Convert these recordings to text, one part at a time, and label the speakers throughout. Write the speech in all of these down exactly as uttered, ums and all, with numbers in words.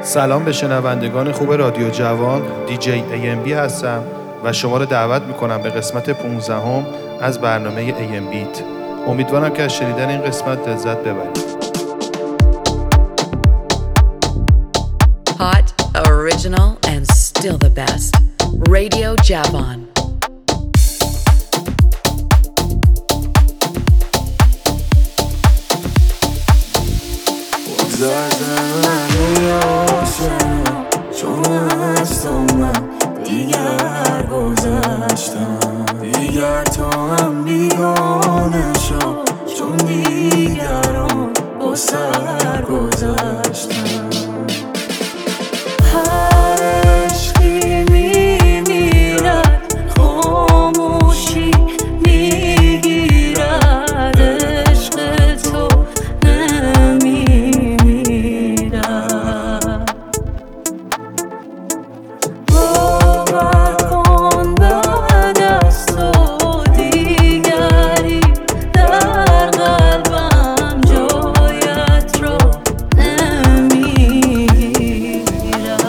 Speaker 1: سلام به شنوندگان خوب رادیو جوان. دی جی ای ام بی هستم و شما رو دعوت میکنم به قسمت پانزدهم از برنامه ای ام بیت. امیدوارم که از شنیدن این قسمت لذت ببرید.
Speaker 2: Hot, original and still the best. Radio Javan.
Speaker 3: چون از تو من دیگر گذشتم، دیگر تو هم بیگانه شو، چون دیگران با سر گذشتم. هر عشقی میمیرد، خاموشی میگیرد، عشق تو نمیمیرد. باور کن بعد از تو دیگری در قلبم جایت را نمیگیرد.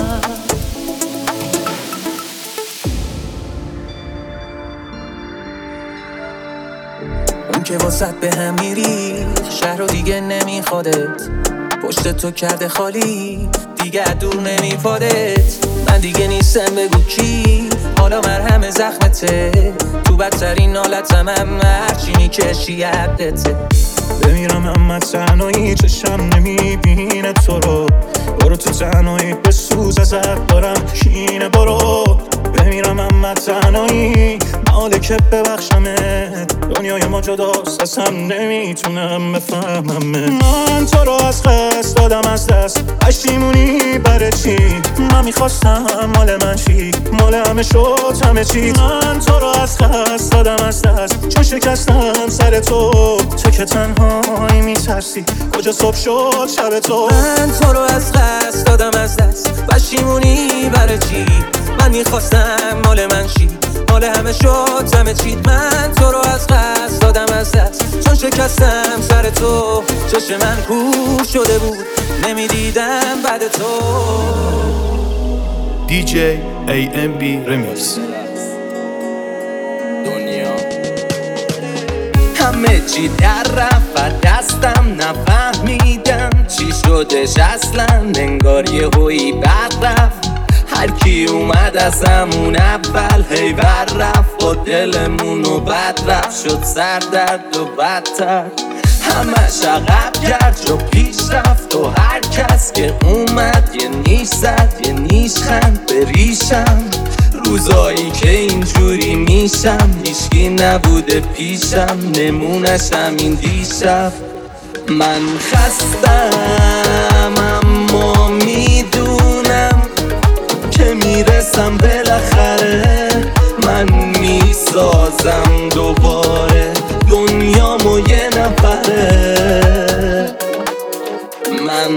Speaker 3: اون که واسط به هم میری شهر رو دیگه نمیخوادت، پشت تو کرده خالی دیگه دور نمیپادت. من دیگه نیستم بگو کی، حالا مرهم زخمته، تو بدترین حالتم هم هرچی میکشی عدته. بمیرم اما تنهایی چشم نمیبینه تو رو، برو تو تنهایی بسوز ازت دارم کینه. برو بمیرم اما تنهایی مالکه ببخشمت، دنیای ما جداست اصلا نمیتونم بفهمم. من تو رو از قصد دادم از دست، پشیمونی برای چی؟ من میخواستم مال من چی؟ مال همه شد همه چی. من تو رو از قصد دادم از دست، چون شکستم سر تو، تو که تنهایی میترسی کجا صبح شد شب تو. من تو رو از قصد دادم از دست، پشیمونی برای چی؟ من میخواستم مال من چی؟ مال همه شد همه چی. من تو رو از قصد دادم از دست، چون شکستم سر تو، چشم من کور شده بود نمیدیدم بعد تو.
Speaker 1: دی جی ای ام بی رمیکس.
Speaker 4: دنیا همه چی در رفت دستم، نفهمیدم چی شدش اصلا، انگار یه هوی بد رفت. هر کی اومد از همون اول هی بر رفت و دلمونو بد رفت، شد سر درد و بدتر. همش عقب کرد جا پیش رفت و هر کس که اومد یه نیش زد یه نیش خند به ریشم. روزایی که اینجوری میشم هیچکی نبوده پیشم، نمونش همین دیشب. من خستم اما میدونم که میرسم بالاخره، من میسازم دوباره دنیامو یه نفره. من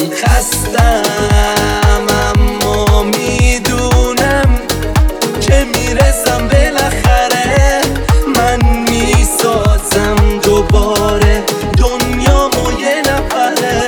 Speaker 4: خستم اما میدونم که میرسم بالاخره، من میسازم دوباره دنیامو یه نفره.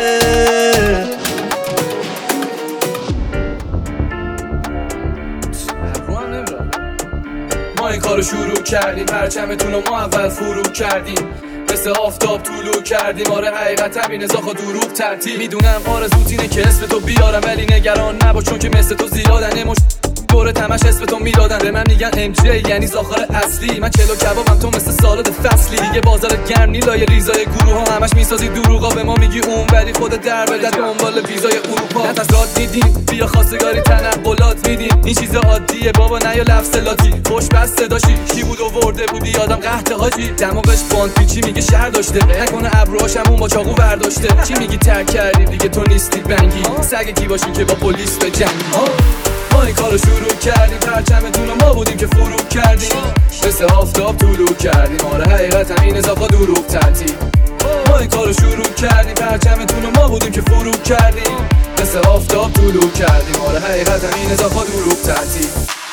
Speaker 5: ما این کارو شروع کردیم، پرچمتون رو ما اول فرو کردیم، مثل آفتاب طولو کردیم. آره حقیقت همین ازاخا دروغ ترتیب. میدونم آرزوت اینه که اسم تو بیارم، ولی نگران نباش چون که مثل تو زیادن. مش دوره تمش اسم تو میدادن، به من میگن ام جی یعنی زاخار اصلی. من چلو کبابم تو مثل سالاد فصلی، دیگه بازار گرم نیلای ریزای گروه ها همش میسازی دروغا، به ما میگی اون ولی خودت در بده دنبال ویزای اروپا. نه تصراد میدیم بیا خواستگاری تنقلات میدیم، این چیز عادیه بابا نه یا لفظ لاتی. خوش بس صداشی کی بود آورده بودی یادم قحط حاجی، دماغش باند پیچی میگه شهر داشته، نکنه ابروهاشم اون با چاقو برداشته. چی میگی ترک کردی دیگه تو نیستی بنگی، سگ کی باشی که با پلیس به جنگی. ما این کارو شروع کردیم، پرچمتون رو ما بودیم که فرو کردیم، مثل آفتاب طولو کردیم. آره حقیقت همین اضافه دروغ ترتیب. ما این کارو شروع کردیم، پرچمتون رو ما بودیم که فرو کردیم، مثل آفتاب طولو کردیم. آره حقیقت همین اضافه دروغ ترتیب.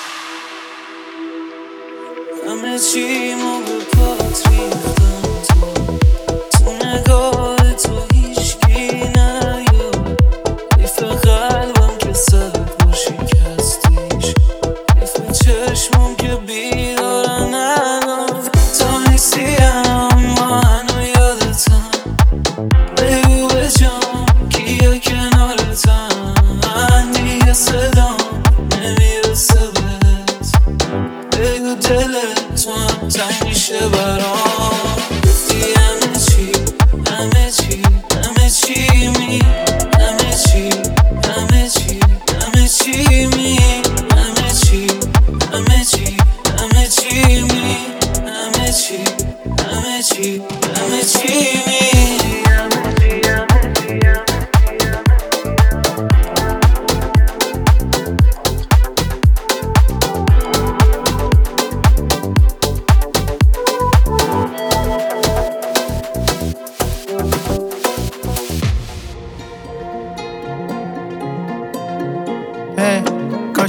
Speaker 3: همه چی ما به پات ریختم، تو تو نگاه تو هیچکی نیاد، حیف قلبم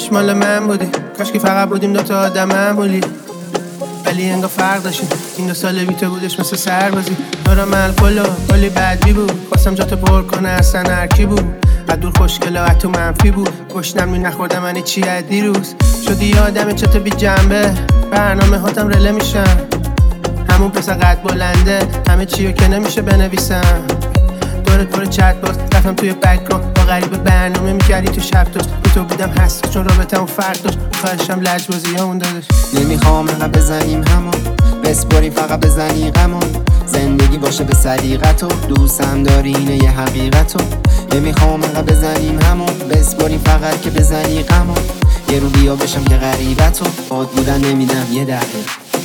Speaker 6: کاش مال من بودی، کاش که فقط بودیم دوتا آدم معمولی، ولی انگار فرق داشتیم. این دو سال بی تو بودش مثل سربازی، دارم الکل و کلی بدبی بود، خواستم جاتو پر کنه اصلا هرکی بود، از دور خوشگله و تو منفی بود، گشنم می نخوردم من چی از دیروز، شدی یادم چطور بی جنبه، برنامه هاتم رله میشن، همون پسر قد بلنده، همه چیو که نمیشه بنویسم، دورت پر چت باز رفتم توی بک‌گراند، با غریبه برنامه میکردی تو شب توش، بی تو بودم هست چون رابطمون فرق داشت، خواهشم لجبازی همون دادش.
Speaker 7: نمیخوام انقدر بزنیم همون، بسپاریم فقط بزنی غمون، زندگی باشه به سلیقتو، دوستم داری اینه یه حقیقتو. نمیخوام انقدر بزنیم همون، بسپاریم فقط که بزنی غمون، یه رو بیا بشم که غریبتو، باد بودن نمیدم یه دقیقه.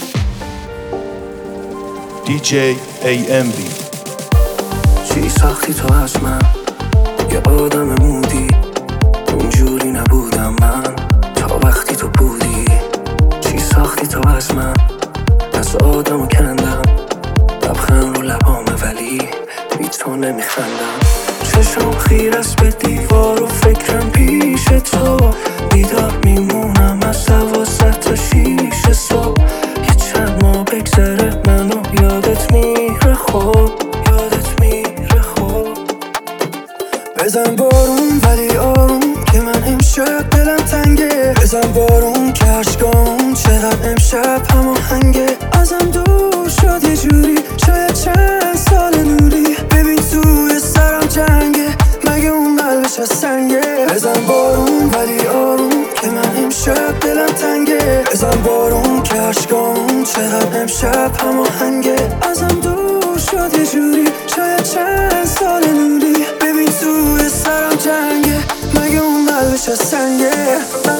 Speaker 1: دی جی ای ام بی.
Speaker 8: چی ساختی تو از من، یه آدم مودی، اونجوری نبودم من تا وقتی تو بودی. چی ساختی تو از من، از آدمو کندم، لبخند رو لبامه ولی بی تو نمیخندم. چشم خیر است به دیوار و فکرم پیش تو، بیدار میمونم از دوازده تا شیش صبح. یه چند ماه بگذره منو یادت میره خوب، یادت میره خوب. بزن بارون ولی آروم که من امشب دلم تنگه، بزن بارون که عشقام چقدر امشب هماهنگه. ازم دور شد یه جوری، شاید چند سال نوری، ببین توی سرم جنگه، مگه اون قلبش از سنگه. بزن بارون ولی آروم که من امشب دلم تنگه، بزن بارون که عشقام چقدر امشب هماهنگه. ازم دور شد یه جوری، شاید چند سال نوری، ببین توی سرم جنگه، مگه اون قلبش از سنگه.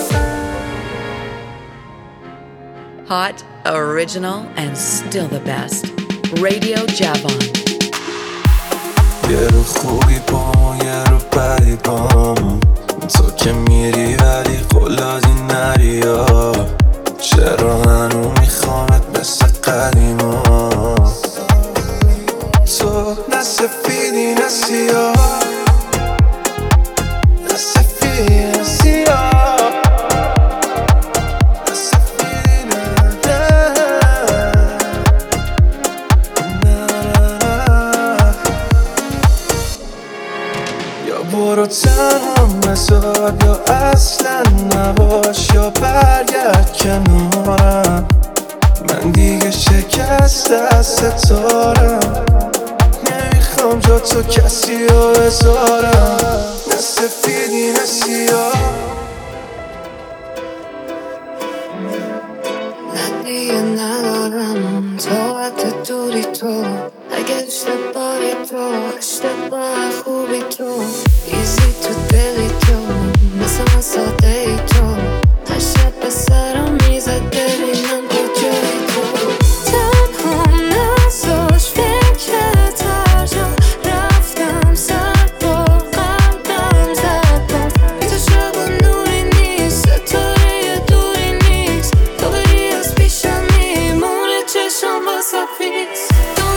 Speaker 2: Hot, original, and still the best. Radio Javon.
Speaker 8: یه رو خوبی بامون، یه رو بدی بامون، تو که میری ولی قلازی نری ها. چرا هنو میخوامت مثل قدیما، تو نه سفیدی نه سیاه، نه سفیدی نه سیاه، برو تنها بذار یا اصلا نباش، یا برگرد کنارم، من دیگه شکست از ستارم، نمیخوام جا تو کسی رو بذارم. نه سفیدی نه سیاه،
Speaker 9: من دیگه ندارم تو حد دوری تو، اگه اشتباهی تو اشتباه خوبی تو، ایزی تو دلی تو مثل من ساده ای تو، هر شب به سرم میزد ببینم کجایی تو. تنها نزاش فکرت هر جا رفتم، سر با قلبم زدم، بی تو شب و نوری نیست، ستاره دوری نیست، تو بری از پیشم میمونه چشم واسه پیست.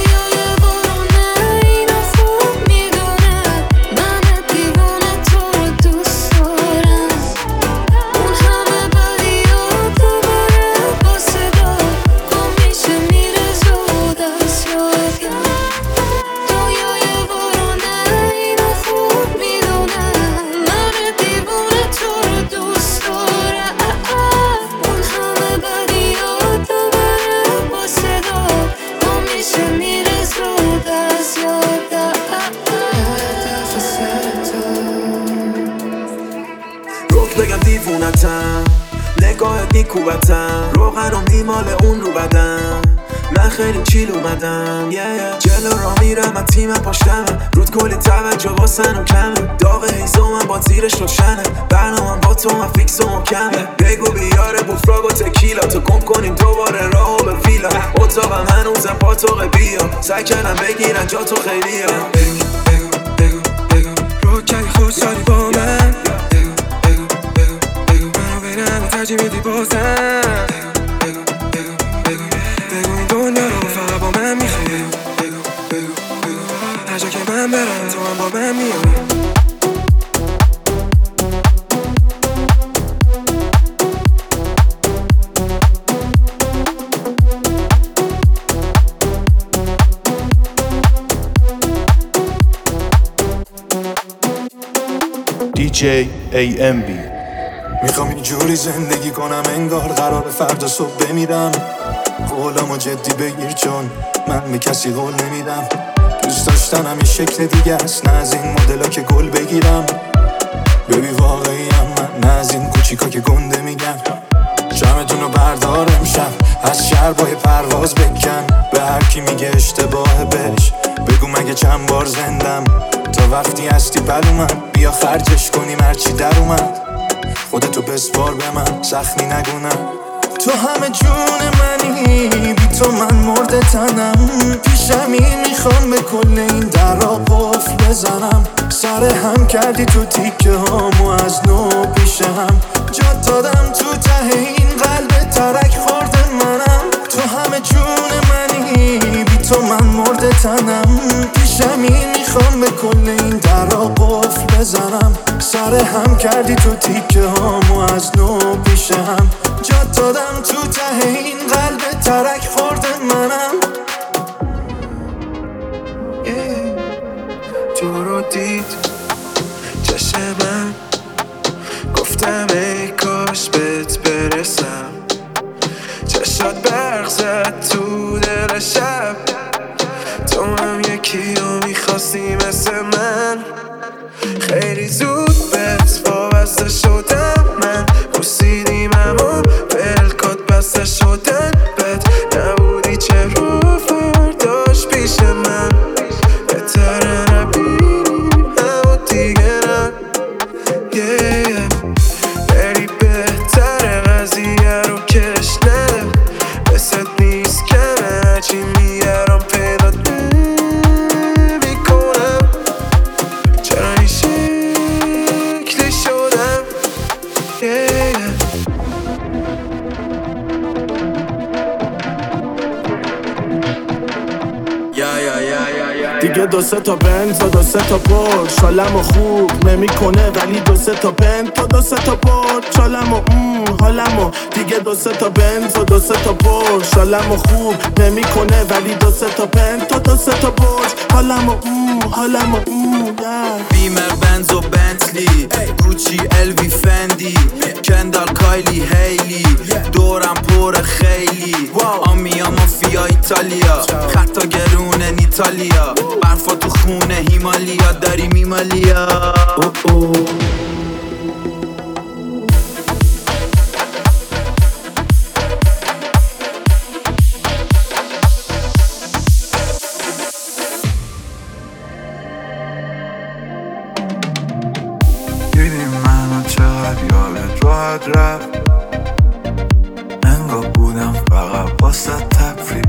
Speaker 8: بگم دیوونتم، نگاهت میکوبتم، روغنم میمال اون رو بدم، من خیلی چیل اومدم. yeah. جلو را میرم من تیمم پاشتمه، رود کلی توجه واسن و کمه، داغ هیزو من با زیرش روشنه، برنامم با تو من فیکس و محکمه. بگو بیاره بوفراگ و تکیلا، تو گم کنیم دوباره راهو به ویلا، اتاقم هنوزم پاتوقه بیا، سعی کردم بگیرن جا تو خیلیه. بگو بگو بگو بگو رو کردی خوشحالی با من، ترجیح میدی بازم، بگو بگو بگو بگو این دنیا رو فقط با من میخوای، بگو بگو بگو بگو، هر جا که من برم تو هم با من میای.
Speaker 1: دی جی ای ام بی.
Speaker 10: میخوام اینجوری زندگی کنم انگار قرار فردا صبح بمیرم. قولمو جدی بگیر چون من به کسی قول نمیدم. دوست داشتنم این شکل دیگه است، نه از این مدلا که گل بگیرم. ببی واقعی هم من، نه از این کوچیکا که گنده میگن. جمعتونو بردار امشب از شربای پرواز بکن. به هر کی میگه اشتباه بهش بگو مگه چند بار زندم. تا وقتی هستی پر اومد بیا خرجش کنیم هرچی در اومد. خودتو بسپار به من زخمی نگونم. تو همه جون منی، بی تو من مرده تنم. پیشمی میخوام به کل این درا قفل بزنم. سر هم کردی تو تیکه هامو از نو پیش هم. جات دادم تو ته این قلب ترک خورده منم. تو همه جون منی، بی تو من مرده تنم. پیشمی میخوام به کل این درا قفل بزنم. سر هم کردی تو تیکه هامو از نو پیش هم. جات دادم تو ته این قلب ترک خورده منم. yeah. تو رو دید چشم من، گفتم ای کاش بهت برسم. چشات برق زد تو دل شب. تو هم یکی رو میخواستی مثل من. خیلی زود بهت وابسته شدم من. بوسیدیم اما بلکات بسته شدن بهت. نبودی چرا فرداش پیش من. بهتره نبینیم اما دیگه نه. yeah, yeah. بری بهتره قضیه رو کش نده. بست نیست کنه هرچی میارم پیدا نمیکنم. چرا این شکلی شدم. yeah, yeah. دیگه دو سه تا بنز و دو سه تا پرش حالمو خوب نمیکنه، ولی دو سه تا بنز و دو سه تا پرش حالمو حالمو. دیگه دو سه تا بنز و دو سه تا پرش حالمو خوب نمیکنه، ولی دو سه تا بنز و دو سه تا پرش حالمو حالمو.
Speaker 11: بیمر بنز و بنتلی، گوچی الوی فندی، کندال کایلی هیلی، دورم پر خیلی. آمیا مافیا ایتالیا، خطا گرونه نیتالیا، برفا تو خونه هیمالیا داری میمالیا. او او
Speaker 10: دیدیم منو چقدر یادت راحت رفت. انگار بودم فقط واسه تفریح.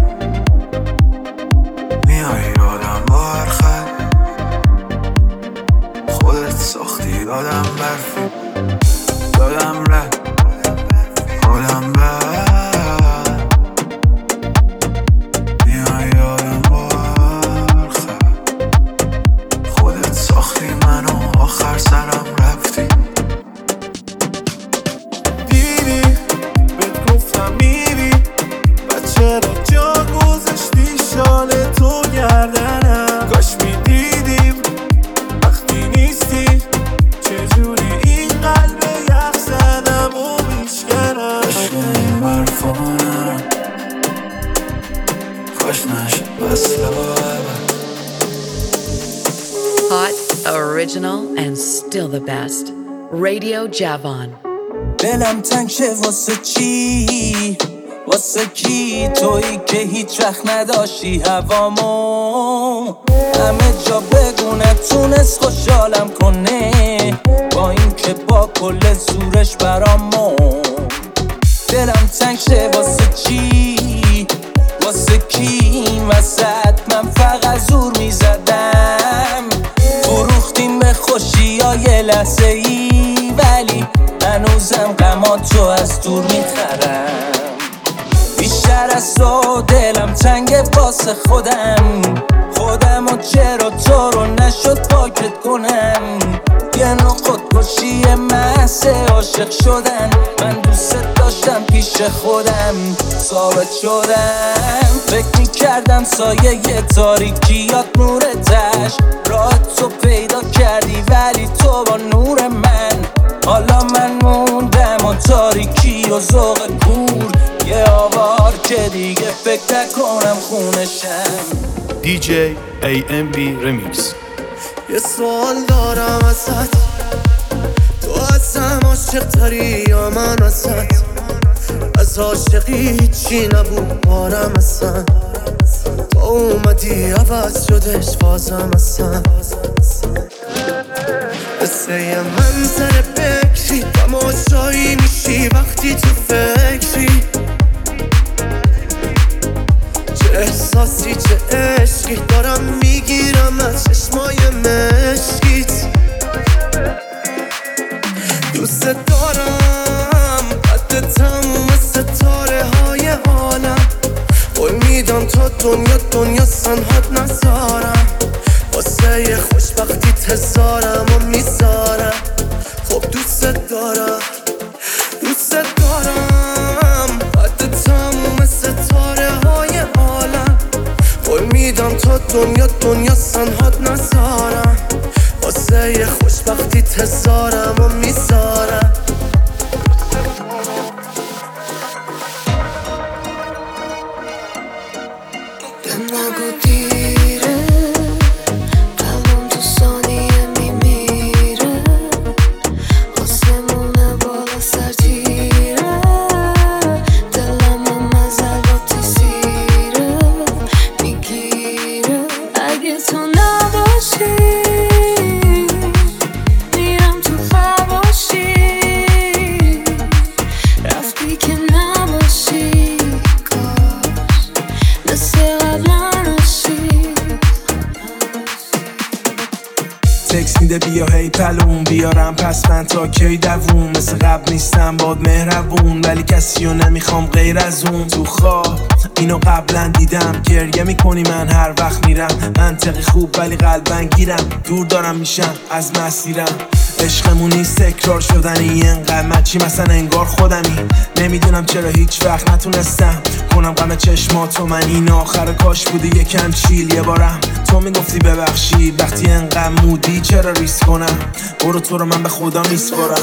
Speaker 10: میای یادم با هر خط، خودت ساختی یادم برفی. یادم رفت حالم بد. میای یادم با هر خط، خودت ساختی منو آخر سرم رفتی. دیدی بهت گفتم میری و چرا جا گذاشتی شال تو گردنم. کاش میدیدیم وقتی نیستی چجوری این قلب یخ زدم و میشکنم. کاش این برفانم، کاش نشد وصله با عبد.
Speaker 2: Hot, original, and still the best. Radio Javon.
Speaker 3: دلم تنگ شه واسه چی، واسه کی؟ تویی که هیچ وقت نداشتی هوامو. همه جا بگونه تونست خوشحالم کنه، با این که با کل زورش برامو. دلم تنگ شه واسه چی، واسه کی؟ وسط من فقط زور میزدم. فروختیم به خوشی های لحظه ای، ولی هنوزم غماتو از دور میخرم. بیشتر از تو دلم تنگه واسه خودم. خودم و چرا تو رو نشد پاکت کنم. یه نوع خودکشی محض عاشق شدن. من دوست داشتم پیش خودم ثابت شدم. فکر میکردم سایه یه تاریکیات نور تش. راه تو پیدا کردی ولی تو با نور من با ذوق کور یه آوار که دیگه فکر نکنم خونشم.
Speaker 1: دی جی ای ام بی رمیکس.
Speaker 12: یه سوال دارم ازت، تو ازم عاشق تری یا من ازت؟ از عاشقی هیچی نبود بارم اصلا، تو اومدی عوض شدش بازم اصلا. مثل یه منظر بکری تماشایی میشی وقتی تو فکری، چه احساسی چه عشقی دارم میگیرم از چشمای مشکیت. دوست دارم قد تموم ستاره های عالم، قول میدم تا دنیا دنیا سنهات نذارم، واسه یه خوشبختی تزارم و میذارم. خب دوست دارم دوست دارم قد تموم ستاره های عالم، قول میدم تا دنیا دنیا سنهات نذارم، واسه یه خوشبختی تزارم و میذارم.
Speaker 9: نگو دیره قلبم تو ثانیه میمیره، آسمونه بالا سر تیره، دلم مزل با تیسیره میگیره. اگه تو نباشی میرم تو خراشی، رفتی که نباشی
Speaker 13: تکس میده بیا هی پلون بیارم پس من تا کی دووم، مثل قبل نیستم باد مهربون ولی کسی رو نمیخوام غیر از اون. تو خواب اینو قبلا دیدم، گریه میکنی من هر وقت میرم، منطقی خوب ولی قلبن گیرم، دور دارم میشم از مسیرم. عشقمون نیست تکرار شدنی انقدر مچی مثلا انگار خودمی، نمیدونم چرا هیچ وقت نتونستم کنم غم چشماتو من. این آخر کاش بودی یکم چیل یه بارم، تو میگفتی ببخشید وقتی انقدر مودی چرا ریسک کنم، برو تو رو من به خدا میسپارم.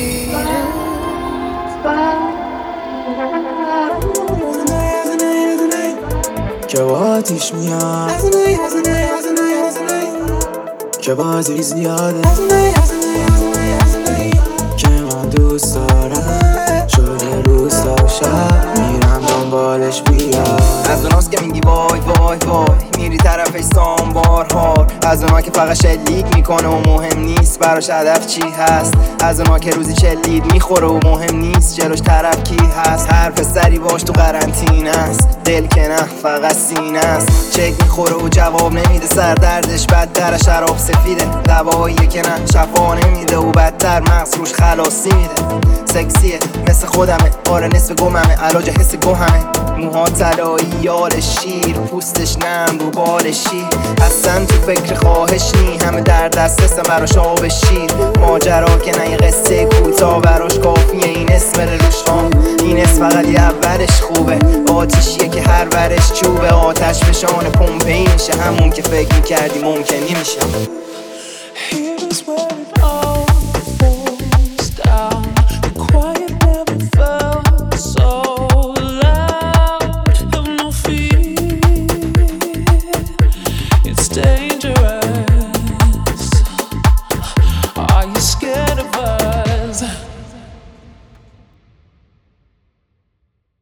Speaker 12: که با آتیش میاد که بازی زیاده که من دوست دارم شده روز تا شب میرم دنبالش بیاد.
Speaker 7: از اوناست که میگی وای وای وای میری طرفش سامبارهار، از اونا که فقط شلیک میکنه و مهم نیست براش هدف چی هست، از اونا که روزی چلید میخوره و مهم نیست جلوش طرف کی هست. هر پسری باش تو قرنطینه است، دل که نه فقط سینه است، چک میخوره و جواب نمیده، سر دردش بدتر شراب سفیده، دواییه که نه شفا نمیده و بدتر مغز روش خلاصی میده. سکسیه مثل خودمه آره نصف گممه، علاج حس گوهمه، موها طلایی یال شیر، پوستش نم رو بالشی، اصلا تو فکر خواهش نی، همه در دست هستم براش آب شیر. ماجرا که نه یه قصه کوتاه براش کافیه این اسم روشان، این اسم فقط یه اولش خوبه، آتیشیه که هر ورش چوبه، آتش فشان پمپی میشه همون که فکر میکردی ممکنی میشه.
Speaker 3: Dangerous. Are you scared?